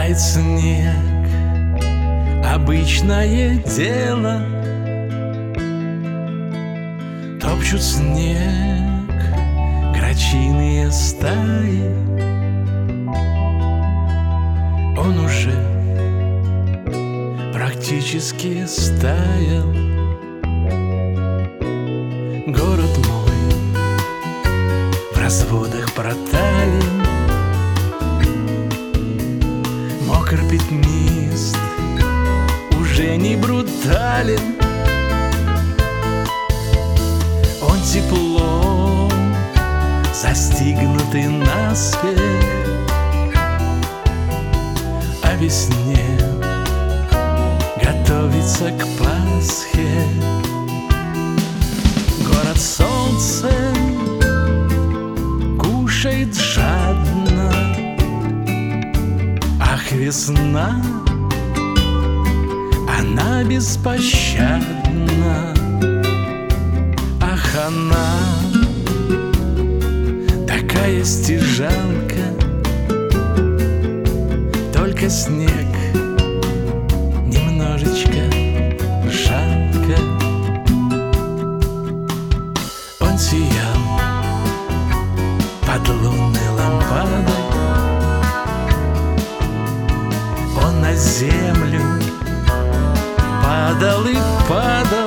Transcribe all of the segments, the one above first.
Тает снег, обычное дело. Топчут снег грачиные стаи. Он уже практически стаял. Город мой в разводах протален. Мокр пятнист, уже не брутален. Он теплом застигнутый наспех. О весне готовится к Пасхе. Город солнцем кушает жадно. Ах, весна, она беспощадна. Ах, она такая стяжанка. Только снег немножечко жалко. Он сиял под лунной лампадой. Он на землю падал и падал.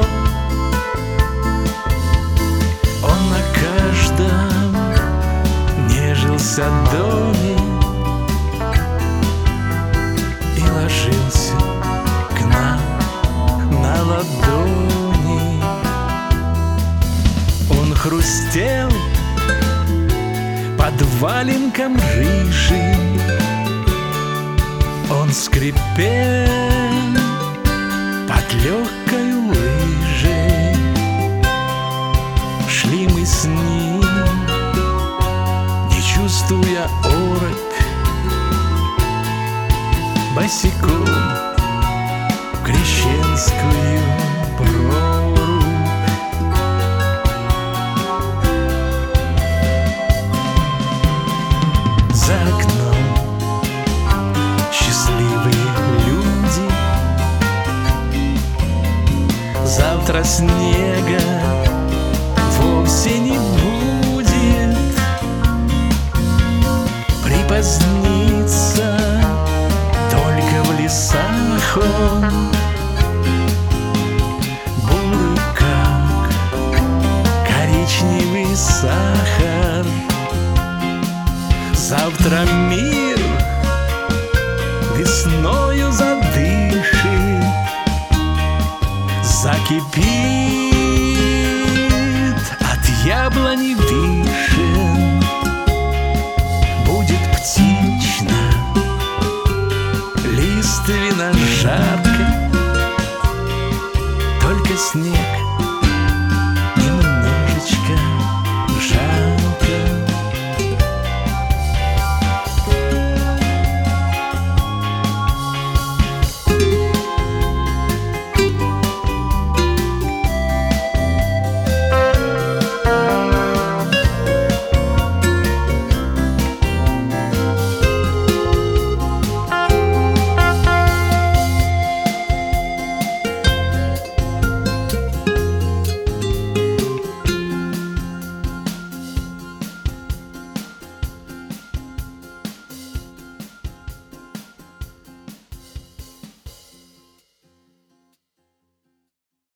Он на каждом нежился доме и ложился к нам на ладони. Он хрустел под валенком рыжим. Он скрипел под легкой лыжей. Шли мы с ним, не чувствуя оробь, босиком в крещенскую прорубь. За окном счастливые люди. Завтра снега вовсе не будет. Припозднится только в лесах он, бурый как коричневый сахар. Завтра мир весною задышит, закипит от яблони вишен.